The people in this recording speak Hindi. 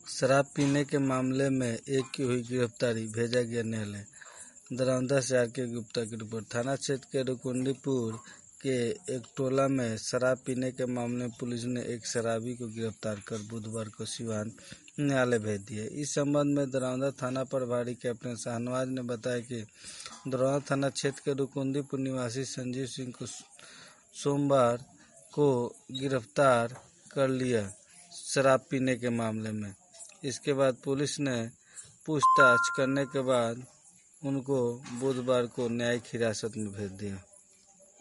शराब पीने के मामले में एक की हुई गिरफ्तारी, भेजा गया न्यायालय। दरौंदा से आर.के. गुप्ता की रिपोर्ट। थाना क्षेत्र के रुकुंडीपुर के एक टोला में शराब पीने के मामले में पुलिस ने एक शराबी को गिरफ्तार कर बुधवार को सिवान न्यायालय भेज दिया। इस संबंध में दरौंदा थाना प्रभारी कैप्टन शाहनवाज ने बताया कि दरौंदा थाना क्षेत्र के रुकुंडीपुर निवासी संजीव सिंह को सोमवार को गिरफ्तार कर लिया शराब पीने के मामले में। इसके बाद पुलिस ने पूछताछ करने के बाद उनको बुधवार को न्यायिक हिरासत में भेज दिया।